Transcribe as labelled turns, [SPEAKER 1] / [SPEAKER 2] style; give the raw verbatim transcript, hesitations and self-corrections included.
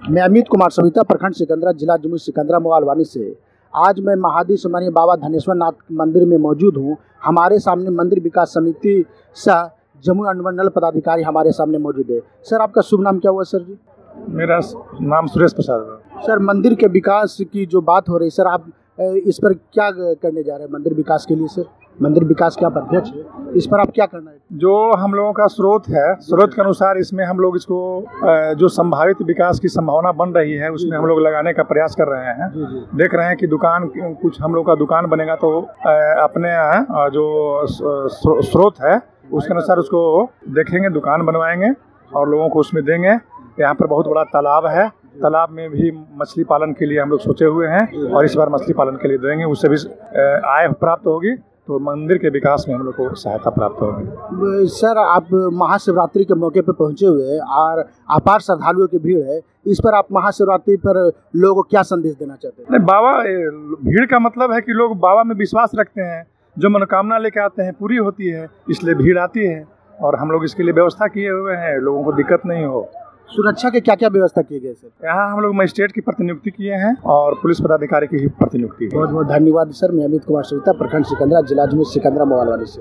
[SPEAKER 1] मैं अमित कुमार सविता, प्रखंड सिकंदरा, जिला जमुई सिकंदरा मोबाइल से। आज मैं महादी सुमानी बाबा धनेश्वर नाथ मंदिर में मौजूद हूँ। हमारे सामने मंदिर विकास समिति सह जमुई अनुमंडल पदाधिकारी हमारे सामने मौजूद है। सर, आपका शुभ नाम क्या हुआ सर जी?
[SPEAKER 2] मेरा नाम सुरेश प्रसाद है।
[SPEAKER 1] सर, मंदिर के विकास की जो बात हो रही है सर, आप इस पर क्या करने जा रहे हैं मंदिर विकास के लिए? सर, मंदिर विकास के आप अध्यक्ष है, इस पर आप क्या करना है?
[SPEAKER 2] जो हम लोगों का स्रोत है, स्रोत के अनुसार इसमें हम लोग इसको जो संभावित विकास की संभावना बन रही है उसमें हम लोग लगाने का प्रयास कर रहे हैं।
[SPEAKER 1] जी जी।
[SPEAKER 2] देख रहे हैं कि दुकान कुछ हम लोग का दुकान बनेगा तो अपने जो स्रोत है उसके अनुसार उसको देखेंगे, दुकान बनवाएंगे और लोगों को उसमें देंगे। यहाँ पर बहुत बड़ा तालाब है, तालाब में भी मछली पालन के लिए हम लोग सोचे हुए हैं और इस बार मछली पालन के लिए देंगे, उससे भी आय प्राप्त होगी तो मंदिर के विकास में हम लोग को सहायता प्राप्त होगी।
[SPEAKER 1] सर, आप महाशिवरात्रि के मौके पर पहुंचे हुए हैं और अपार श्रद्धालुओं की भीड़ है, इस पर आप महाशिवरात्रि पर लोगों को क्या संदेश देना चाहते हैं?
[SPEAKER 2] नहीं, बाबा भीड़ का मतलब है कि लोग बाबा में विश्वास रखते हैं, जो मनोकामना लेके आते हैं पूरी होती है, इसलिए भीड़ आती है और हम लोग इसके लिए व्यवस्था किए हुए हैं, लोगों को दिक्कत नहीं हो।
[SPEAKER 1] सुरक्षा के क्या क्या व्यवस्था किए गए सर?
[SPEAKER 2] यहाँ हम लोग मजिस्ट्रेट की प्रतिनियुक्ति किए हैं और पुलिस पदाधिकारी की प्रतिनियुक्ति।
[SPEAKER 1] बहुत बहुत धन्यवाद सर। मैं अमित कुमार सविता, प्रखंड सिकंदरा, जिला जमुई सिकंदरा मोबाइल से।